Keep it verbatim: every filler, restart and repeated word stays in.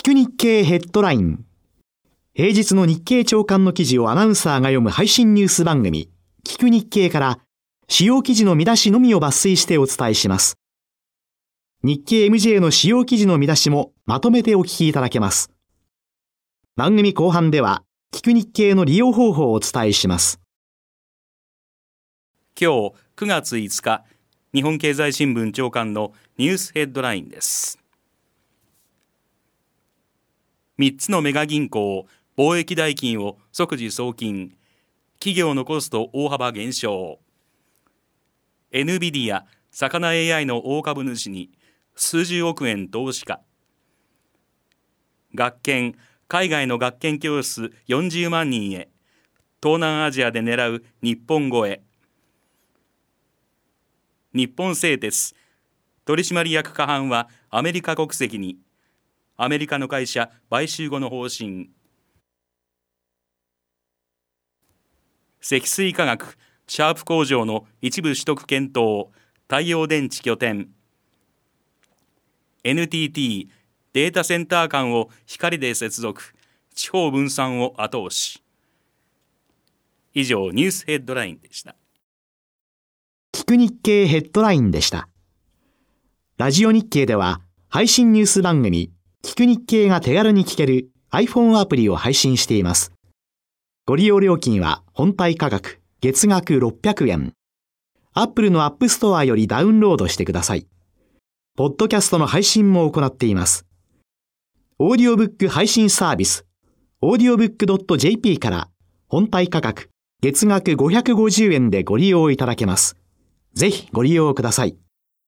く日経ヘッドライン。平日の日経朝刊の記事をアナウンサーが読む配信ニュース番組、聞く日経から主要記事の見出しのみを抜粋してお伝えします。日経 エムジェー の主要記事の見出しもまとめてお聞きいただけます。番組後半では、聞く日経の利用方法をお伝えします。 今日くがついつか、日本経済新聞朝刊のニュースヘッドラインです。みっつのメガ銀行、貿易代金を即時送金、企業のコスト大幅減少。エヌビディア、魚 エーアイ の大株主に数十億円投資か。学研、海外の学研教室よんじゅうまんにんへ、東南アジアで狙う日本超え。日本製鉄、取締役過半はアメリカ国籍に、アメリカの会社買収後の方針。積水化学、シャープ工場の一部取得検討、太陽電池拠点。エヌティーティー、データセンター間を光で接続、地方分散を後押し。以上、ニュースヘッドラインでした。 聞く日経ヘッドラインでした。ラジオ日経では配信ニュース番組聞く日経が手軽に聞ける iPhone アプリを配信しています。ご利用料金は本体価格月額ろっぴゃくえん。Apple の App Store よりダウンロードしてください。ポッドキャストの配信も行っています。オーディオブック配信サービスオーディオブックドットジェーピー から本体価格月額ごひゃくごじゅうえんでご利用いただけます。ぜひご利用ください。